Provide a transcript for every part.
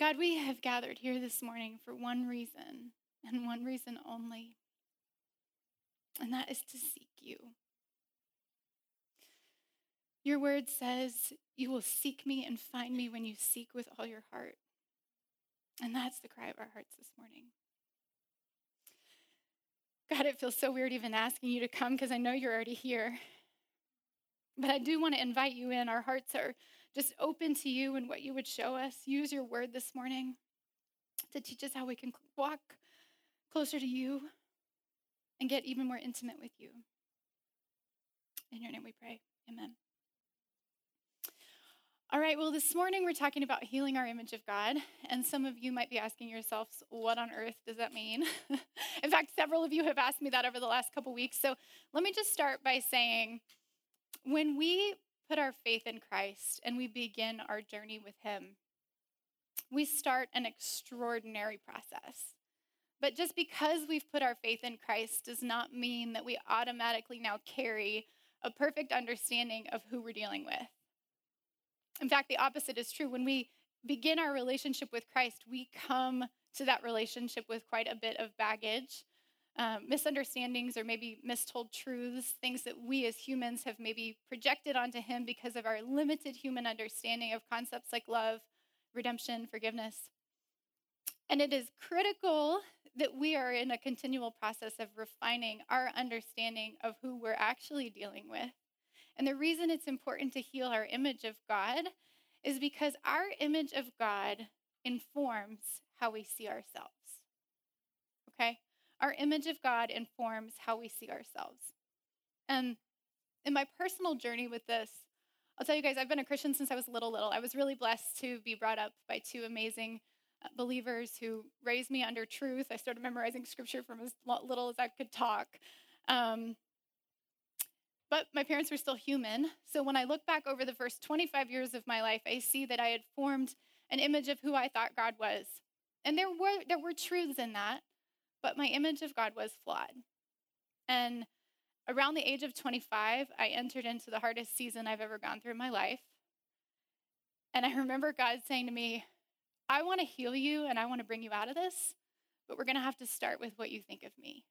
God, we have gathered here this morning for one reason and one reason only, and that is to seek you. Your word says you will seek me and find me when you seek with all your heart. And that's the cry of our hearts this morning. God, it feels so weird even asking you to come because I know you're already here. But I do want to invite you in. Our hearts are just open to you and what you would show us. Use your word this morning to teach us how we can walk closer to you and get even more intimate with you. In your name we pray. Amen. All right, well, this morning we're talking about healing our image of God. And some of you might be asking yourselves, what on earth does that mean? In fact, several of you have asked me that over the last couple weeks. So let me just start by saying, when we put our faith in Christ and we begin our journey with him, we start an extraordinary process. But just because we've put our faith in Christ does not mean that we automatically now carry a perfect understanding of who we're dealing with. In fact, the opposite is true. When we begin our relationship with Christ, we come to that relationship with quite a bit of baggage, misunderstandings or maybe mistold truths, things that we as humans have maybe projected onto him because of our limited human understanding of concepts like love, redemption, forgiveness. And it is critical that we are in a continual process of refining our understanding of who we're actually dealing with. And the reason it's important to heal our image of God is because our image of God informs how we see ourselves. Okay? Our image of God informs how we see ourselves. And in my personal journey with this, I'll tell you guys, I've been a Christian since I was little. I was really blessed to be brought up by two amazing believers who raised me under truth. I started memorizing scripture from as little as I could talk. But my parents were still human. So when I look back over the first 25 years of my life, I see that I had formed an image of who I thought God was. And there were truths in that, but my image of God was flawed. And around the age of 25, I entered into the hardest season I've ever gone through in my life. And I remember God saying to me, I want to heal you and I want to bring you out of this, but we're going to have to start with what you think of me.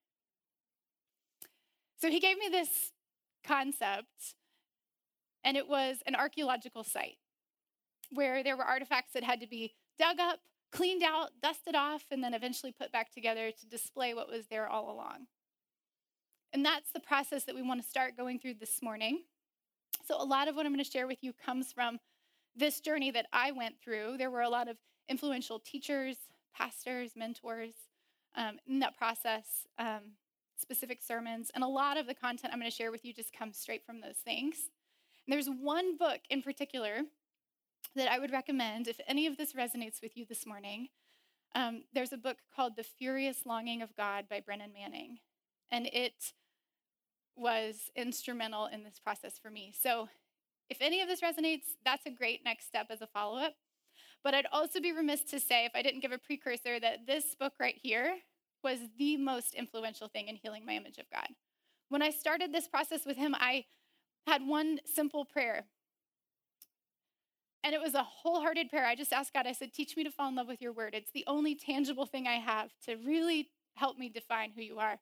So he gave me this concept, and it was an archaeological site where there were artifacts that had to be dug up, cleaned out, dusted off, and then eventually put back together to display what was there all along. And that's the process that we want to start going through this morning. So a lot of what I'm going to share with you comes from this journey that I went through. There were a lot of influential teachers, pastors, mentors in that process, specific sermons, and a lot of the content I'm going to share with you just comes straight from those things. And there's one book in particular that I would recommend if any of this resonates with you this morning. There's a book called The Furious Longing of God by Brennan Manning, and it was instrumental in this process for me. So if any of this resonates, that's a great next step as a follow-up. But I'd also be remiss to say, if I didn't give a precursor, that this book right here was the most influential thing in healing my image of God. When I started this process with him, I had one simple prayer. And it was a wholehearted prayer. I just asked God, I said, teach me to fall in love with your word. It's the only tangible thing I have to really help me define who you are.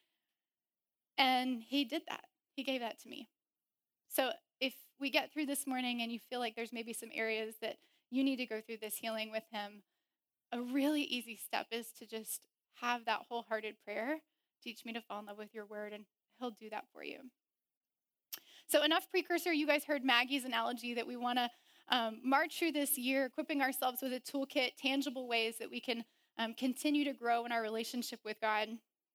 And he did that. He gave that to me. So if we get through this morning and you feel like there's maybe some areas that you need to go through this healing with him, a really easy step is to just have that wholehearted prayer. Teach me to fall in love with your word, and he'll do that for you. So enough precursor. You guys heard Maggie's analogy that we want to march through this year, equipping ourselves with a toolkit, tangible ways that we can continue to grow in our relationship with God.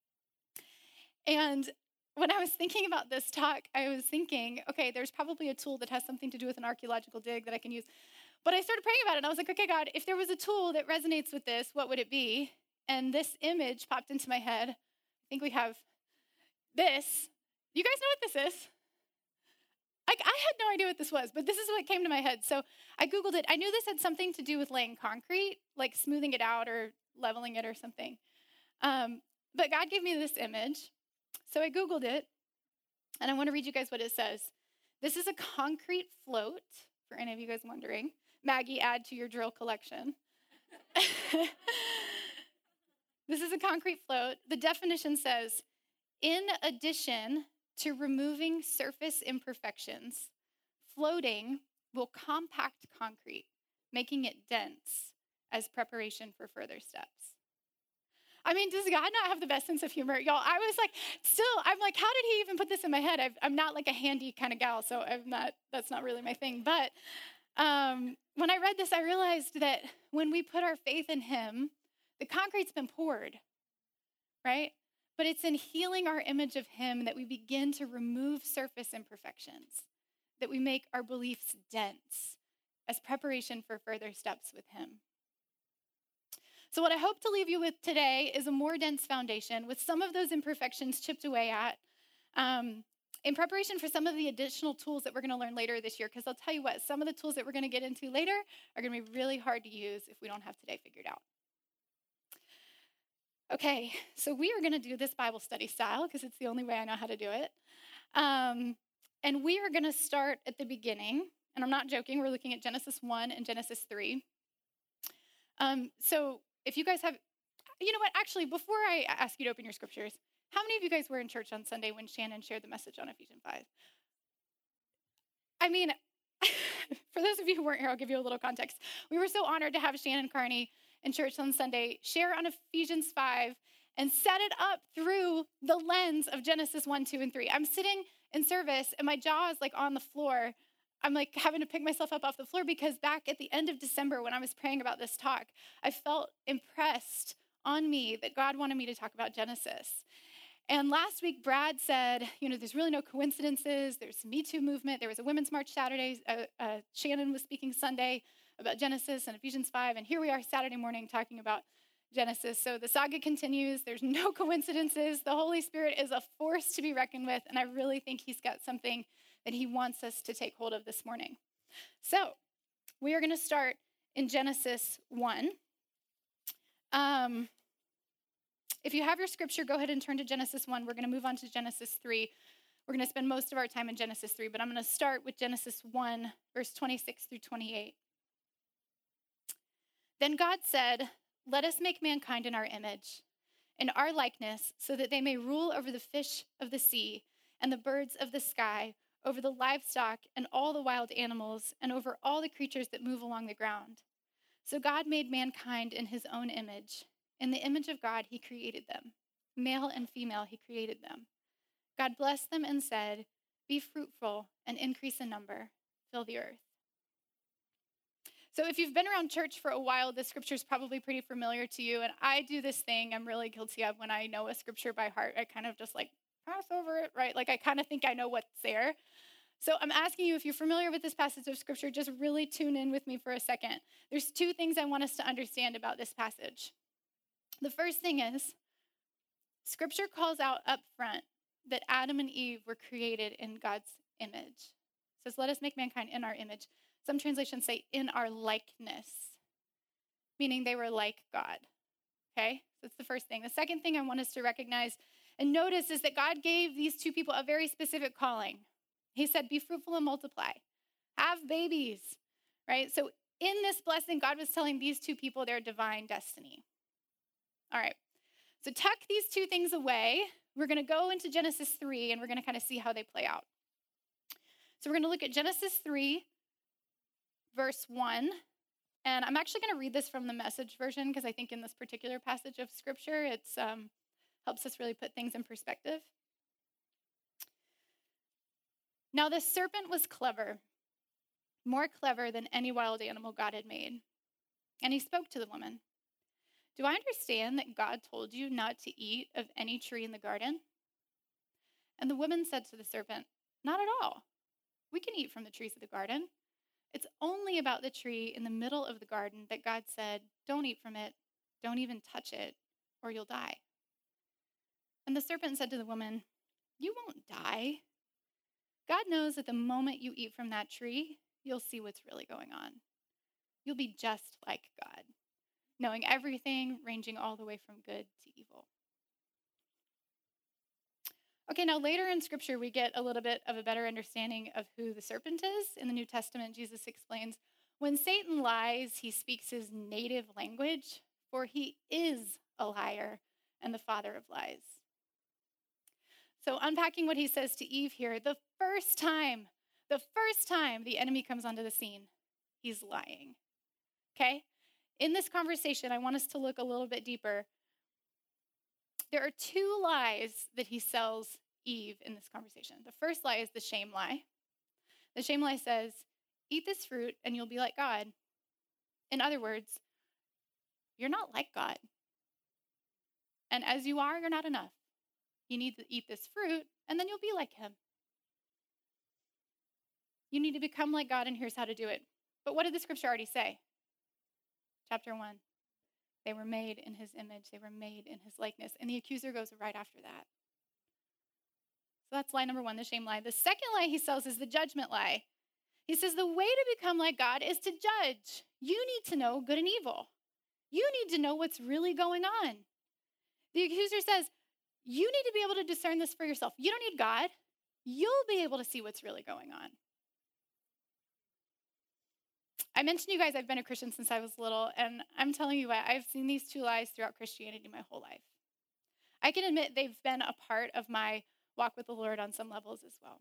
And when I was thinking about this talk, I was thinking, okay, there's probably a tool that has something to do with an archaeological dig that I can use. But I started praying about it, and I was like, okay, God, if there was a tool that resonates with this, what would it be? And this image popped into my head. I think we have this. You guys know what this is? I had no idea what this was, but this is what came to my head. So I Googled it. I knew this had something to do with laying concrete, like smoothing it out or leveling it or something. But God gave me this image. So I Googled it, and I want to read you guys what it says. This is a concrete float, for any of you guys wondering. Maggie, add to your drill collection. This is a concrete float. The definition says, in addition to removing surface imperfections, floating will compact concrete, making it dense as preparation for further steps. I mean, does God not have the best sense of humor? Y'all, I was like, I'm like, how did he even put this in my head? I'm not like a handy kind of gal, so that's not really my thing. But when I read this, I realized that when we put our faith in him, the concrete's been poured, right? But it's in healing our image of him that we begin to remove surface imperfections, that we make our beliefs dense as preparation for further steps with him. So what I hope to leave you with today is a more dense foundation with some of those imperfections chipped away at in preparation for some of the additional tools that we're going to learn later this year. Because I'll tell you what, some of the tools that we're going to get into later are going to be really hard to use if we don't have today figured out. Okay, so we are going to do this Bible study style because it's the only way I know how to do it. And we are going to start at the beginning. And I'm not joking. We're looking at Genesis 1 and Genesis 3. So if you guys have, you know what, actually, before I ask you to open your scriptures, how many of you guys were in church on Sunday when Shannon shared the message on Ephesians 5? I mean, for those of you who weren't here, I'll give you a little context. We were so honored to have Shannon Carney in church on Sunday share on Ephesians 5 and set it up through the lens of Genesis 1, 2, and 3. I'm sitting in service and my jaw is like on the floor. I'm like having to pick myself up off the floor because back at the end of December when I was praying about this talk, I felt impressed on me that God wanted me to talk about Genesis. And last week, Brad said, there's really no coincidences. There's Me Too movement. There was a Women's March Saturday. Shannon was speaking Sunday about Genesis and Ephesians 5. And here we are Saturday morning talking about Genesis. So the saga continues. There's no coincidences. The Holy Spirit is a force to be reckoned with. And I really think he's got something that he wants us to take hold of this morning. So we are going to start in Genesis 1. If you have your scripture, go ahead and turn to Genesis 1. We're going to move on to Genesis 3. We're going to spend most of our time in Genesis 3, but I'm going to start with Genesis 1, verse 26 through 28. Then God said, "Let us make mankind in our image, in our likeness, so that they may rule over the fish of the sea and the birds of the sky, over the livestock and all the wild animals, and over all the creatures that move along the ground." So God made mankind in his own image. In the image of God, he created them. Male and female, he created them. God blessed them and said, "Be fruitful and increase in number. Fill the earth." So if you've been around church for a while, this scripture is probably pretty familiar to you. And I do this thing I'm really guilty of when I know a scripture by heart. I kind of just pass over it, right? I kind of think I know what's there. So I'm asking you, if you're familiar with this passage of scripture, just really tune in with me for a second. There's two things I want us to understand about this passage. The first thing is, scripture calls out up front that Adam and Eve were created in God's image. It says, "Let us make mankind in our image." Some translations say in our likeness, meaning they were like God. Okay? So that's the first thing. The second thing I want us to recognize and notice is that God gave these two people a very specific calling. He said, "Be fruitful and multiply. Have babies," right? So in this blessing, God was telling these two people their divine destiny. All right. So tuck these two things away. We're going to go into Genesis 3, and we're going to kind of see how they play out. So we're going to look at Genesis 3, verse 1. And I'm actually going to read this from the Message version because I think in this particular passage of scripture, it helps us really put things in perspective. "Now the serpent was clever, more clever than any wild animal God had made. And he spoke to the woman. 'Do I understand that God told you not to eat of any tree in the garden?' And the woman said to the serpent, 'Not at all. We can eat from the trees of the garden. It's only about the tree in the middle of the garden that God said, don't eat from it, don't even touch it, or you'll die.' And the serpent said to the woman, 'You won't die. God knows that the moment you eat from that tree, you'll see what's really going on. You'll be just like God, knowing everything, ranging all the way from good to evil.'" Okay, now later in scripture, we get a little bit of a better understanding of who the serpent is. In the New Testament, Jesus explains When Satan lies, he speaks his native language, for he is a liar and the father of lies. So unpacking what he says to Eve here, the first time the enemy comes onto the scene, he's lying, okay? In this conversation, I want us to look a little bit deeper. There are two lies that he sells Eve in this conversation. The first lie is the shame lie. The shame lie says, eat this fruit and you'll be like God. In other words, you're not like God. And as you are, you're not enough. You need to eat this fruit and then you'll be like him. You need to become like God, and here's how to do it. But what did the scripture already say? Chapter 1. They were made in his image. They were made in his likeness. And the accuser goes right after that. So that's lie number one, the shame lie. The second lie he sells is the judgment lie. He says the way to become like God is to judge. You need to know good and evil. You need to know what's really going on. The accuser says, you need to be able to discern this for yourself. You don't need God. You'll be able to see what's really going on. I mentioned to you guys I've been a Christian since I was little, and I'm telling you what, I've seen these two lies throughout Christianity my whole life. I can admit they've been a part of my walk with the Lord on some levels as well.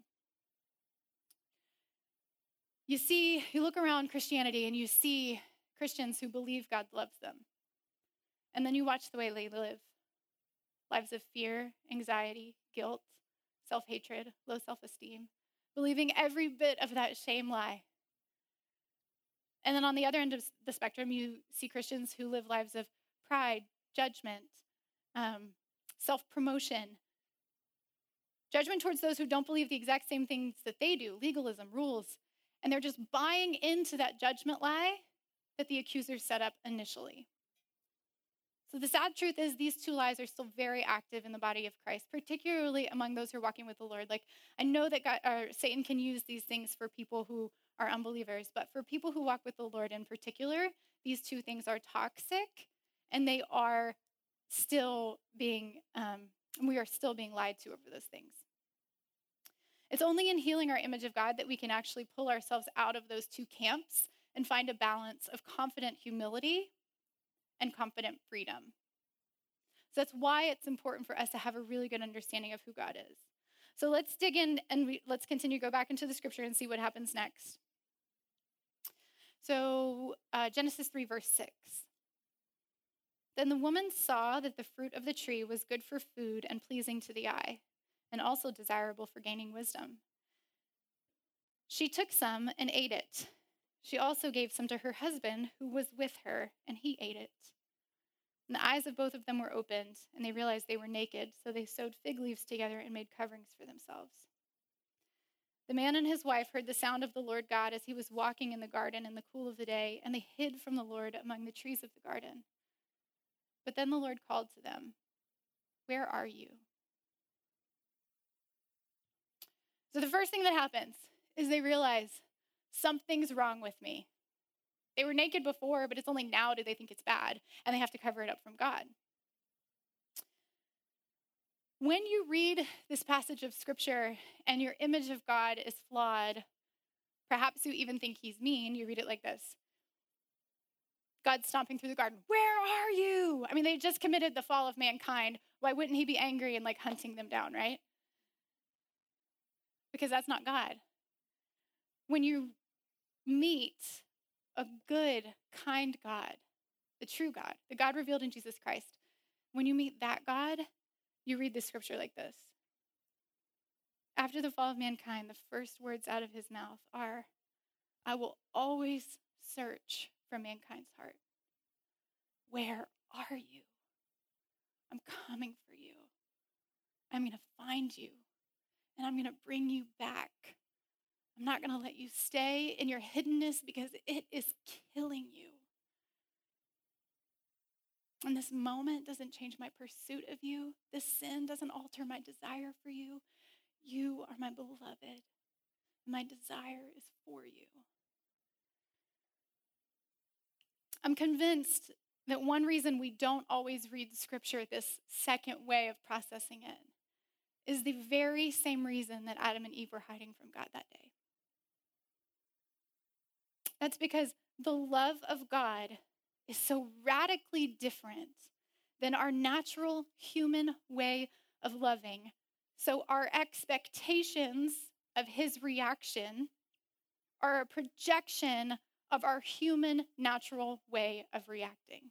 You see, you look around Christianity and you see Christians who believe God loves them. And then you watch the way they live. Lives of fear, anxiety, guilt, self-hatred, low self-esteem, believing every bit of that shame lie. And then on the other end of the spectrum, you see Christians who live lives of pride, judgment, self-promotion, judgment towards those who don't believe the exact same things that they do, legalism, rules, and they're just buying into that judgment lie that the accuser set up initially. So the sad truth is these two lies are still very active in the body of Christ, particularly among those who are walking with the Lord. Like, I know that Satan can use these things for people who are unbelievers, but for people who walk with the Lord in particular, these two things are toxic, and they are still being, we are still being lied to over those things. It's only in healing our image of God that we can actually pull ourselves out of those two camps and find a balance of confident humility and confident freedom. So that's why it's important for us to have a really good understanding of who God is. So let's dig in and let's continue to go back into the scripture and see what happens next. So Genesis 3, verse 6. Then the woman saw that the fruit of the tree was good for food and pleasing to the eye, and also desirable for gaining wisdom. She took some and ate it. She also gave some to her husband who was with her, and he ate it. And the eyes of both of them were opened, and they realized they were naked, so they sewed fig leaves together and made coverings for themselves. The man and his wife heard the sound of the Lord God as he was walking in the garden in the cool of the day, and they hid from the Lord among the trees of the garden. But then the Lord called to them, "Where are you?" So the first thing that happens is they realize something's wrong with me. They were naked before, but it's only now do they think it's bad, and they have to cover it up from God. When you read this passage of scripture and your image of God is flawed, perhaps you even think he's mean, you read it like this. God's stomping through the garden. Where are you? I mean, they just committed the fall of mankind. Why wouldn't he be angry and like hunting them down, right? Because that's not God. When you meet a good, kind God, the true God, the God revealed in Jesus Christ, when you meet that God, you read the scripture like this. After the fall of mankind, the first words out of his mouth are, "I will always search for mankind's heart. Where are you? I'm coming for you. I'm going to find you, and I'm going to bring you back. I'm not going to let you stay in your hiddenness because it is killing you. And this moment doesn't change my pursuit of you. This sin doesn't alter my desire for you. You are my beloved. My desire is for you." I'm convinced that one reason we don't always read scripture this second way of processing it is the very same reason that Adam and Eve were hiding from God that day. That's because The love of God is so radically different than our natural human way of loving. So our expectations of his reaction are a projection of our human natural way of reacting.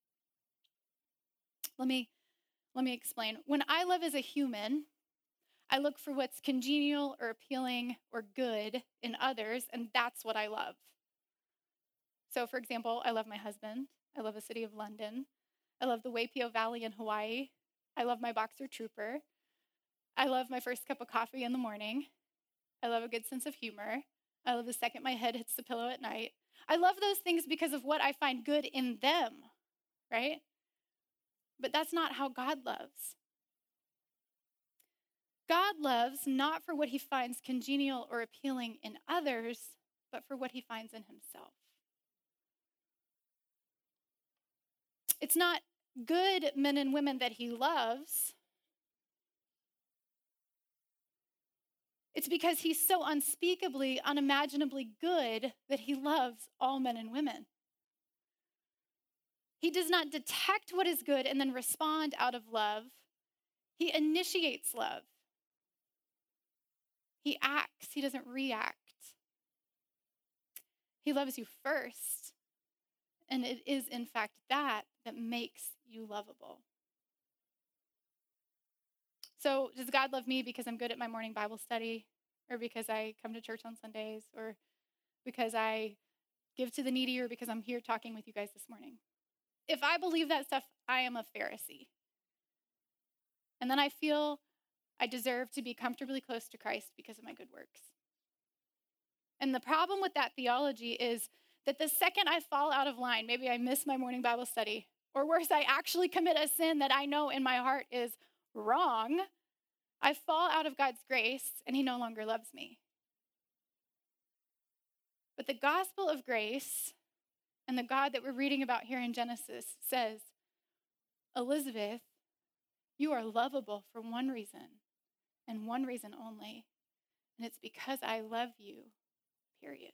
Let me explain. When I love as a human, I look for what's congenial or appealing or good in others, and that's what I love. So, for example, I love my husband. I love the city of London. I love the Waipio Valley in Hawaii. I love my boxer trooper. I love my first cup of coffee in the morning. I love a good sense of humor. I love the second my head hits the pillow at night. I love those things because of what I find good in them, right? But that's not how God loves. God loves not for what he finds congenial or appealing in others, but for what he finds in himself. It's not good men and women that he loves. It's because he's so unspeakably, unimaginably good that he loves all men and women. He does not detect what is good and then respond out of love. He initiates love. He acts, he doesn't react. He loves you first, and it is, in fact, that makes you lovable. So, does God love me because I'm good at my morning Bible study, or because I come to church on Sundays, or because I give to the needy, or because I'm here talking with you guys this morning? If I believe that stuff, I am a Pharisee. And then I feel I deserve to be comfortably close to Christ because of my good works. And the problem with that theology is that the second I fall out of line, maybe I miss my morning Bible study, or worse, I actually commit a sin that I know in my heart is wrong, I fall out of God's grace and he no longer loves me. But the gospel of grace and the God that we're reading about here in Genesis says, Elizabeth, you are lovable for one reason and one reason only, and it's because I love you, period.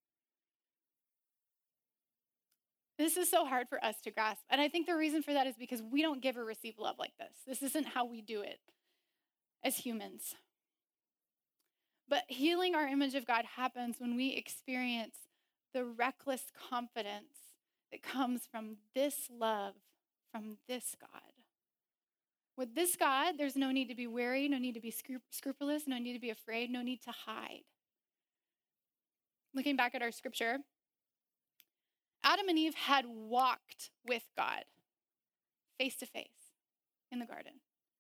This is so hard for us to grasp. And I think the reason for that is because we don't give or receive love like this. This isn't how we do it as humans. But healing our image of God happens when we experience the reckless confidence that comes from this love, from this God. With this God, there's no need to be wary, no need to be scrupulous, no need to be afraid, no need to hide. Looking back at our scripture, Adam and Eve had walked with God face to face in the garden.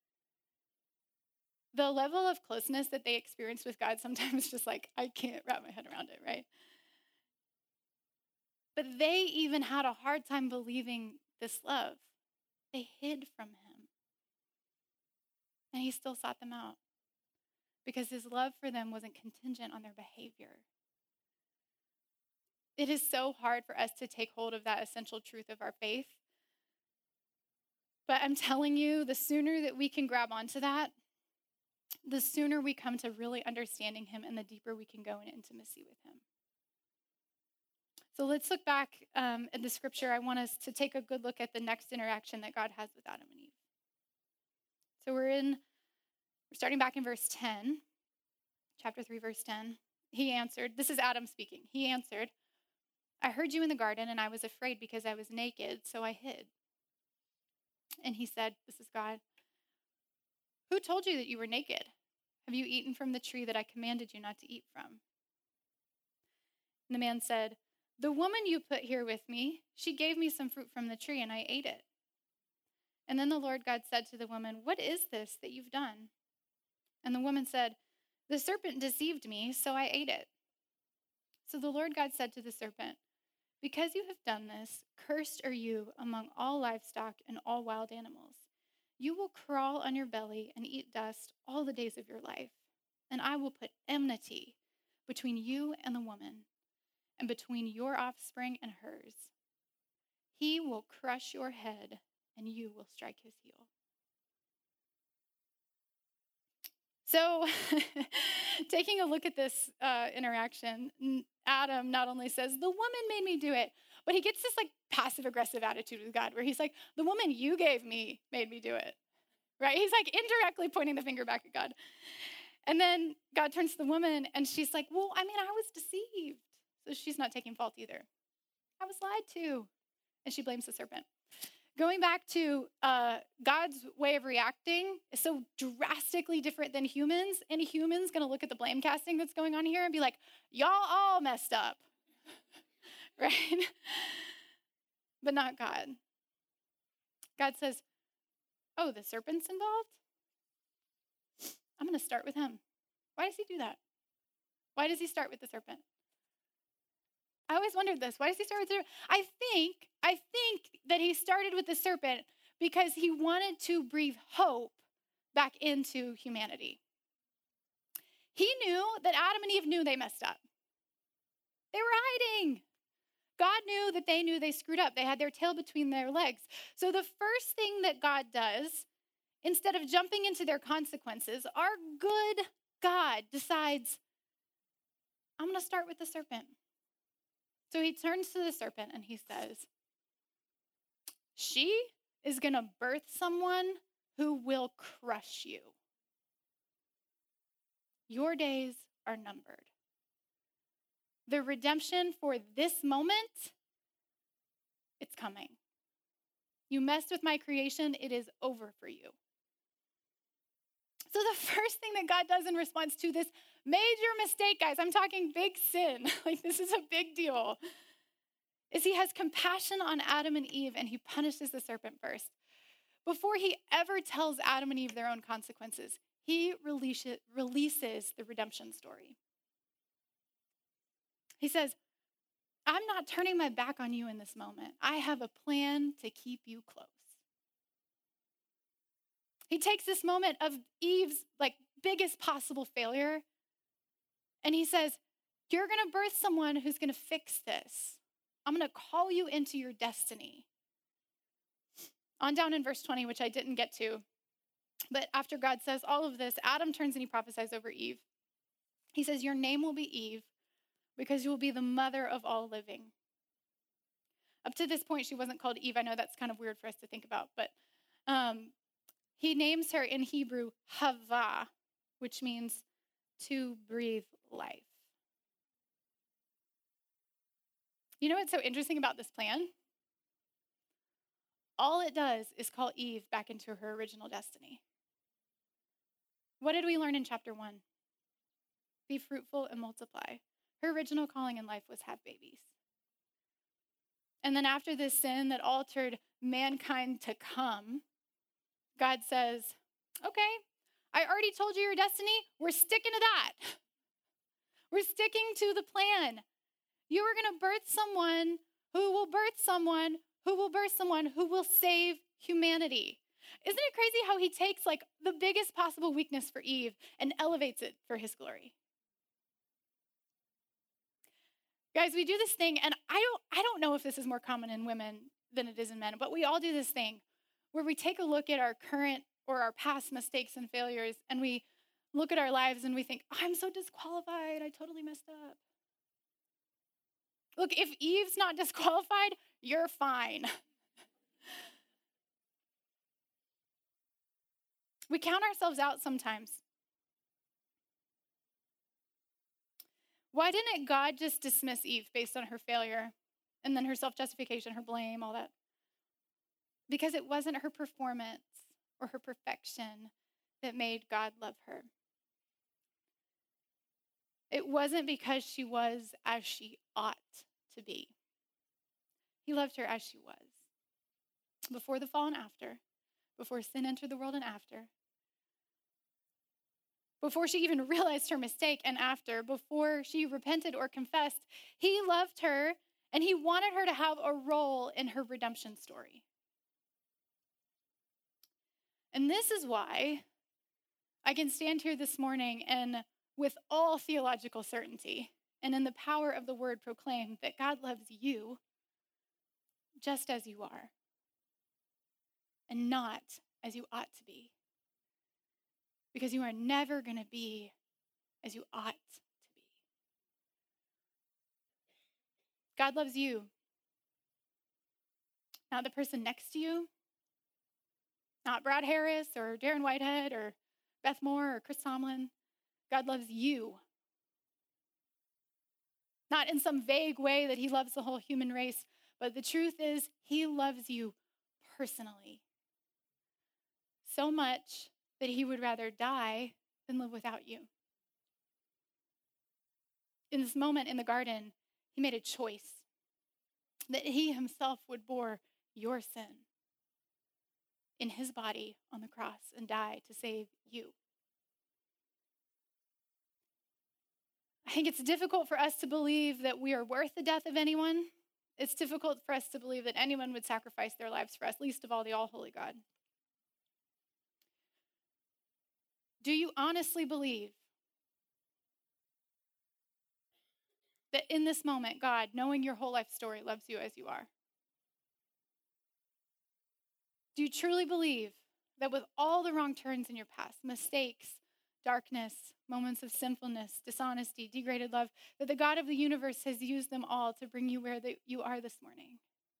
The level of closeness that they experienced with God sometimes just like, I can't wrap my head around it, right? But they even had a hard time believing this love. They hid from him. And he still sought them out because his love for them wasn't contingent on their behavior. It is so hard for us to take hold of that essential truth of our faith. But I'm telling you, the sooner that we can grab onto that, the sooner we come to really understanding him and the deeper we can go in intimacy with him. So let's look back at the scripture. I want us to take a good look at the next interaction that God has with Adam and Eve. So we're starting back in verse 10, chapter 3, verse 10. He answered, this is Adam speaking. He answered, I heard you in the garden, and I was afraid because I was naked, so I hid. And he said, this is God, who told you that you were naked? Have you eaten from the tree that I commanded you not to eat from? And the man said, the woman you put here with me, she gave me some fruit from the tree, and I ate it. And then the Lord God said to the woman, what is this that you've done? And the woman said, the serpent deceived me, so I ate it. So the Lord God said to the serpent, because you have done this, cursed are you among all livestock and all wild animals. You will crawl on your belly and eat dust all the days of your life. And I will put enmity between you and the woman, and between your offspring and hers. He will crush your head, and you will strike his heel. So, taking a look at this interaction, Adam not only says, the woman made me do it, but he gets this like passive aggressive attitude with God where he's like, the woman you gave me made me do it, right? He's like indirectly pointing the finger back at God. And then God turns to the woman and she's like, well, I mean, I was deceived. So she's not taking fault either. I was lied to. And she blames the serpent. Going back to God's way of reacting is so drastically different than humans. Any human's going to look at the blame casting that's going on here and be like, y'all all messed up, right? But not God. God says, oh, the serpent's involved? I'm going to start with him. Why does he do that? Why does he start with the serpent? I always wondered this. Why does he start with the serpent? I think that he started with the serpent because he wanted to breathe hope back into humanity. He knew that Adam and Eve knew they messed up. They were hiding. God knew that they knew they screwed up. They had their tail between their legs. So the first thing that God does, instead of jumping into their consequences, our good God decides, I'm going to start with the serpent. So he turns to the serpent and he says, she is going to birth someone who will crush you. Your days are numbered. The redemption for this moment, it's coming. You messed with my creation, it is over for you. So the first thing that God does in response to this major mistake, guys, I'm talking big sin, like this is a big deal, is he has compassion on Adam and Eve and he punishes the serpent first. Before he ever tells Adam and Eve their own consequences, he releases the redemption story. He says, I'm not turning my back on you in this moment. I have a plan to keep you close. He takes this moment of Eve's biggest possible failure and he says, you're going to birth someone who's going to fix this. I'm going to call you into your destiny. On down in verse 20, which I didn't get to, but after God says all of this, Adam turns and he prophesies over Eve. He says, your name will be Eve because you will be the mother of all living. Up to this point, she wasn't called Eve. I know that's kind of weird for us to think about, but he names her in Hebrew Hava, which means to breathe life. You know what's so interesting about this plan? All it does is call Eve back into her original destiny. What did we learn in chapter 1? Be fruitful and multiply. Her original calling in life was have babies. And then after this sin that altered mankind to come, God says, okay, I already told you your destiny. We're sticking to that. We're sticking to the plan. You are going to birth someone who will birth someone who will birth someone who will save humanity. Isn't it crazy how he takes the biggest possible weakness for Eve and elevates it for his glory? Guys, we do this thing, and I don't know if this is more common in women than it is in men, but we all do this thing where we take a look at our current or our past mistakes and failures, and we look at our lives and we think, I'm so disqualified, I totally messed up. Look, if Eve's not disqualified, you're fine. We count ourselves out sometimes. Why didn't God just dismiss Eve based on her failure and then her self-justification, her blame, all that? Because it wasn't her performance or her perfection that made God love her. It wasn't because she was as she ought to be. He loved her as she was. Before the fall and after. Before sin entered the world and after. Before she even realized her mistake and after. Before she repented or confessed. He loved her and he wanted her to have a role in her redemption story. And this is why I can stand here this morning and with all theological certainty and in the power of the word proclaim that God loves you just as you are and not as you ought to be. because you are never going to be as you ought to be. God loves you, not the person next to you, not Brad Harris or Darren Whitehead or Beth Moore or Chris Tomlin. God loves you. Not in some vague way that he loves the whole human race, but the truth is he loves you personally. So much that he would rather die than live without you. In this moment in the garden, he made a choice that he himself would bore your sin in his body on the cross and die to save you. I think it's difficult for us to believe that we are worth the death of anyone. It's difficult for us to believe that anyone would sacrifice their lives for us, least of all the all-holy God. Do you honestly believe that in this moment, God, knowing your whole life story, loves you as you are? Do you truly believe that with all the wrong turns in your past, mistakes, darkness, moments of sinfulness, dishonesty, degraded love, that the God of the universe has used them all to bring you where you are this morning?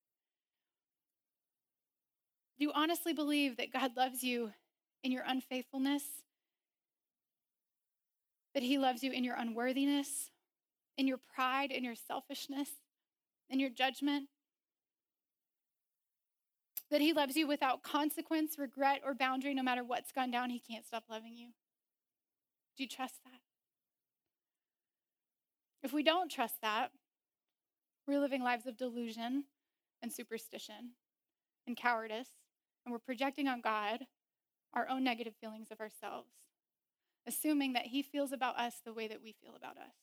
Do you honestly believe that God loves you in your unfaithfulness? That he loves you in your unworthiness, in your pride, in your selfishness, in your judgment? That he loves you without consequence, regret, or boundary, no matter what's gone down, he can't stop loving you? Do you trust that? If we don't trust that, we're living lives of delusion and superstition and cowardice, and we're projecting on God our own negative feelings of ourselves, assuming that he feels about us the way that we feel about us.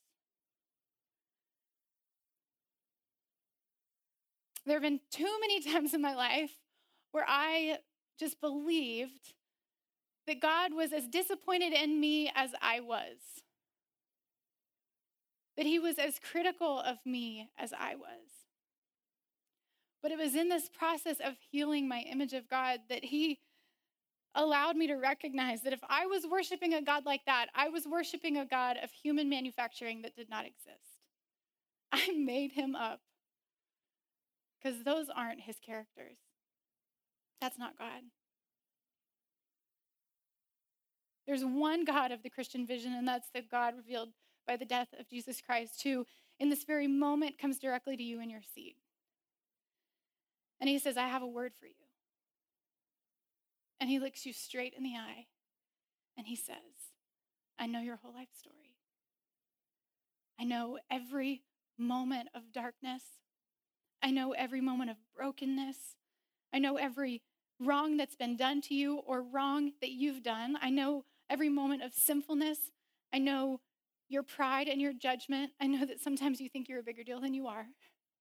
There have been too many times in my life where I just believed that God was as disappointed in me as I was. That he was as critical of me as I was. But it was in this process of healing my image of God that he allowed me to recognize that if I was worshiping a God like that, I was worshiping a God of human manufacturing that did not exist. I made him up because those aren't his characters. That's not God. There's one God of the Christian vision, and that's the God revealed by the death of Jesus Christ, who in this very moment comes directly to you in your seat. And he says, I have a word for you. And he looks you straight in the eye, and he says, I know your whole life story. I know every moment of darkness. I know every moment of brokenness. I know every wrong that's been done to you or wrong that you've done. I know every moment of sinfulness. I know your pride and your judgment. I know that sometimes you think you're a bigger deal than you are.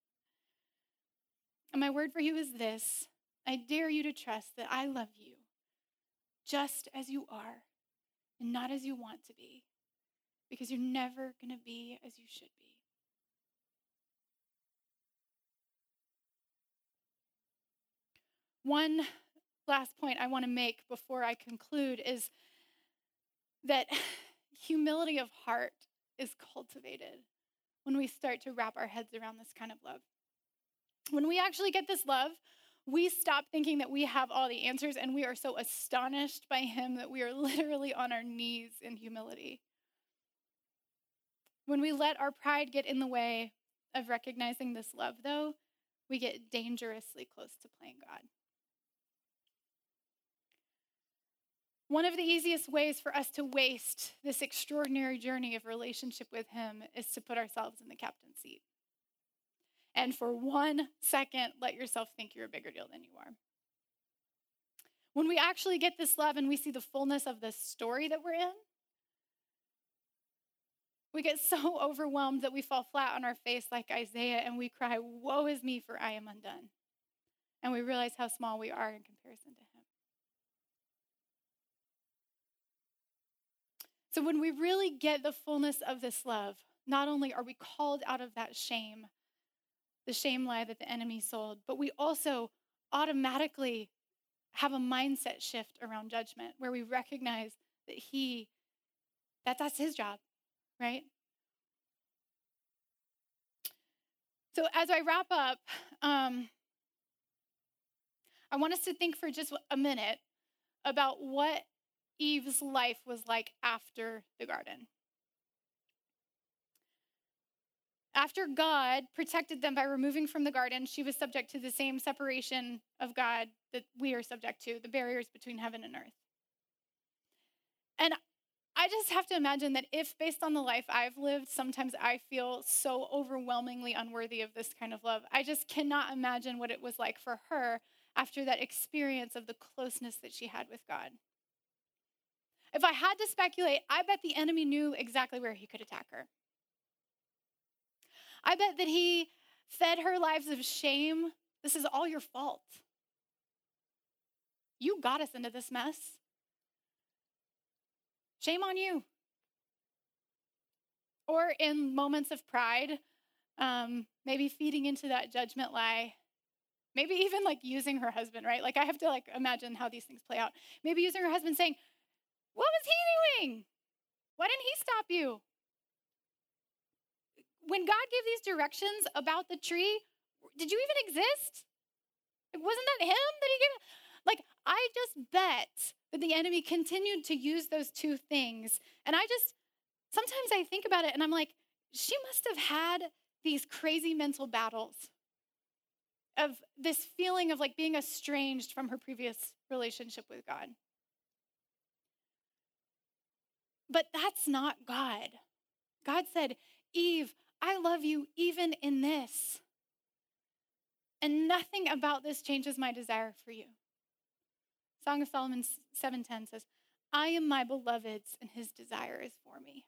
And my word for you is this: I dare you to trust that I love you just as you are and not as you want to be, because you're never going to be as you should be. One last point I want to make before I conclude is that humility of heart is cultivated when we start to wrap our heads around this kind of love. When we actually get this love, we stop thinking that we have all the answers, and we are so astonished by him that we are literally on our knees in humility. When we let our pride get in the way of recognizing this love, though, we get dangerously close to playing God. One of the easiest ways for us to waste this extraordinary journey of relationship with him is to put ourselves in the captain's seat. And for 1 second, let yourself think you're a bigger deal than you are. When we actually get this love and we see the fullness of the story that we're in, we get so overwhelmed that we fall flat on our face like Isaiah and we cry, woe is me, for I am undone. And we realize how small we are in comparison to him. So when we really get the fullness of this love, not only are we called out of that shame, the shame lie that the enemy sold, but we also automatically have a mindset shift around judgment where we recognize that's his job, right? So as I wrap up, I want us to think for just a minute about what Eve's life was like after the garden. After God protected them by removing from the garden, she was subject to the same separation of God that we are subject to, the barriers between heaven and earth. And I just have to imagine that if, based on the life I've lived, sometimes I feel so overwhelmingly unworthy of this kind of love. I just cannot imagine what it was like for her after that experience of the closeness that she had with God. If I had to speculate, I bet the enemy knew exactly where he could attack her. I bet that he fed her lives of shame. This is all your fault. You got us into this mess. Shame on you. Or in moments of pride, maybe feeding into that judgment lie. Maybe even like using her husband, right? Like I have to like imagine how these things play out. Maybe using her husband saying, "What was he doing? Why didn't he stop you?" When God gave these directions about the tree, did you even exist? Wasn't that him that he gave? Like, I just bet that the enemy continued to use those two things. And sometimes I think about it and I'm like, she must have had these crazy mental battles of this feeling of like being estranged from her previous relationship with God. But that's not God. God said, "Eve, I love you even in this. And nothing about this changes my desire for you." Song of Solomon 7:10 says, "I am my beloved's and his desire is for me."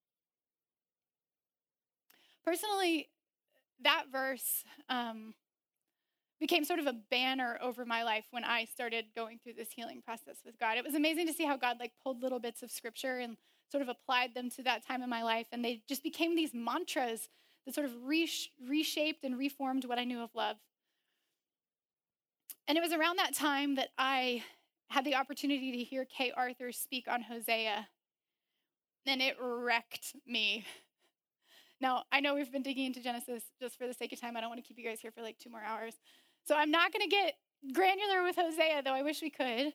Personally, that verse became sort of a banner over my life when I started going through this healing process with God. It was amazing to see how God like pulled little bits of scripture and sort of applied them to that time in my life. And they just became these mantras that sort of reshaped and reformed what I knew of love. And it was around that time that I had the opportunity to hear Kay Arthur speak on Hosea. And it wrecked me. Now, I know we've been digging into Genesis just for the sake of time. I don't want to keep you guys here for like 2 more hours. So I'm not going to get granular with Hosea, though I wish we could.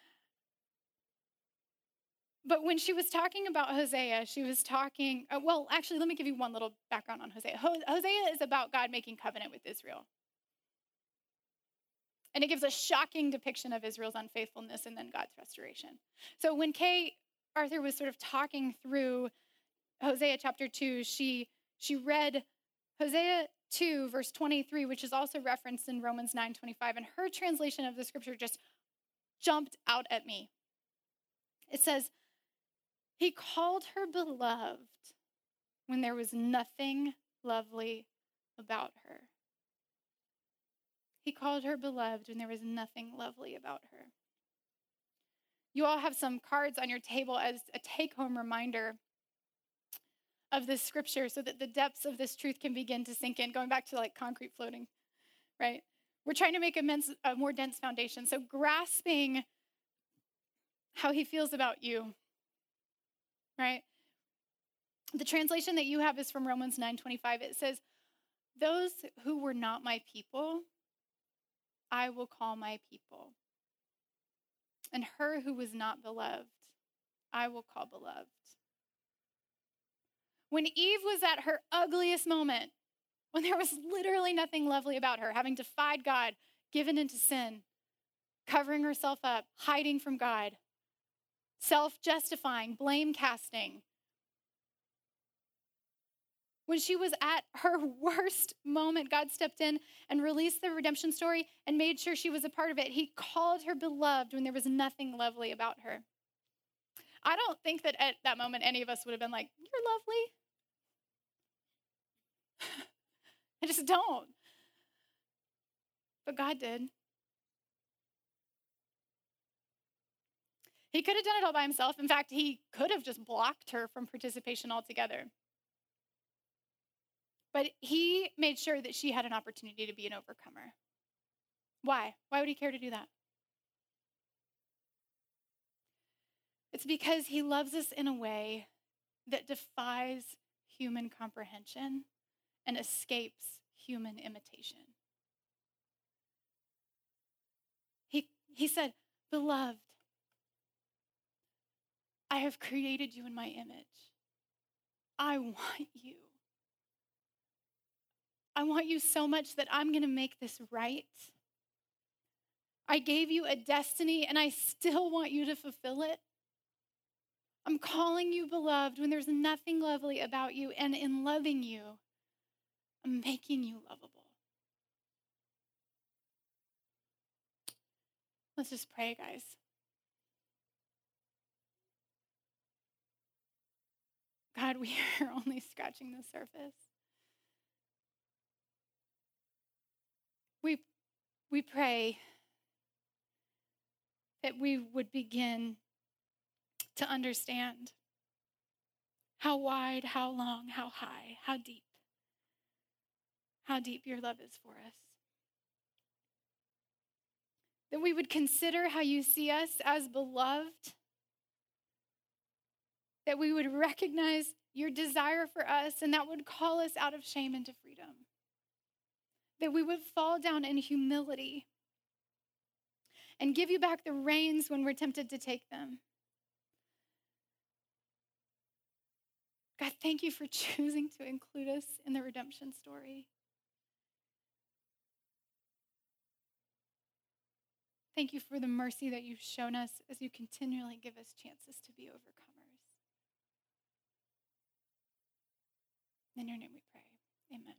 But when she was talking about Hosea, she was talking, actually, let me give you one little background on Hosea. Hosea is about God making covenant with Israel. And it gives a shocking depiction of Israel's unfaithfulness and then God's restoration. So when Kay Arthur was sort of talking through Hosea chapter 2, she read Hosea 2, verse 23, which is also referenced in Romans 9:25, and her translation of the scripture just jumped out at me. It says, "He called her beloved when there was nothing lovely about her." He called her beloved when there was nothing lovely about her. You all have some cards on your table as a take-home reminder of this scripture so that the depths of this truth can begin to sink in, going back to like concrete floating, right? We're trying to make a more dense foundation. So grasping how he feels about you, right? The translation that you have is from Romans 9:25. It says, "Those who were not my people, I will call my people. And her who was not beloved, I will call beloved." When Eve was at her ugliest moment, when there was literally nothing lovely about her, having defied God, given into sin, covering herself up, hiding from God, self-justifying, blame casting. When she was at her worst moment, God stepped in and released the redemption story and made sure she was a part of it. He called her beloved when there was nothing lovely about her. I don't think that at that moment any of us would have been like, "You're lovely." I just don't. But God did. He could have done it all by himself. In fact, he could have just blocked her from participation altogether. But he made sure that she had an opportunity to be an overcomer. Why? Why would he care to do that? It's because he loves us in a way that defies human comprehension and escapes human imitation. He said, beloved, I have created you in my image. I want you. I want you so much that I'm going to make this right. I gave you a destiny and I still want you to fulfill it. I'm calling you beloved when there's nothing lovely about you, and in loving you, I'm making you lovable. Let's just pray, guys. God, we are only scratching the surface. We pray that we would begin to understand how wide, how long, how high, how deep your love is for us. That we would consider how you see us as beloved. That we would recognize your desire for us, and that would call us out of shame into freedom. That we would fall down in humility and give you back the reins when we're tempted to take them. God, thank you for choosing to include us in the redemption story. Thank you for the mercy that you've shown us as you continually give us chances to be overcomers. In your name we pray. Amen.